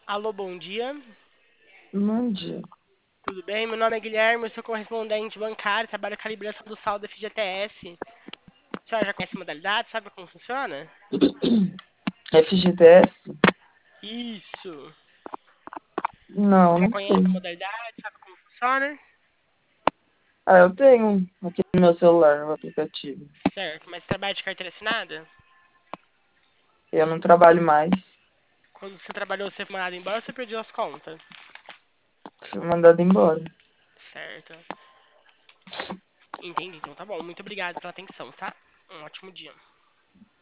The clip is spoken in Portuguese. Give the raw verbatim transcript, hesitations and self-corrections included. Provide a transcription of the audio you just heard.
Alô, bom dia. Bom dia. Tudo bem? Meu nome é Guilherme, eu sou correspondente bancário, trabalho com a liberação do saldo da F G T S. A senhora já conhece a modalidade? Sabe como funciona? F G T S? Isso. Não, Já não sei. conhece a modalidade? Sabe como funciona? Ah, eu tenho aqui no meu celular o aplicativo. Certo, mas trabalha de carteira assinada? Eu não trabalho mais. Quando você trabalhou, você foi mandado embora ou você perdeu as contas? Fui mandado embora. Certo. Entendi, então tá bom. Muito obrigado pela atenção, tá? Um ótimo dia.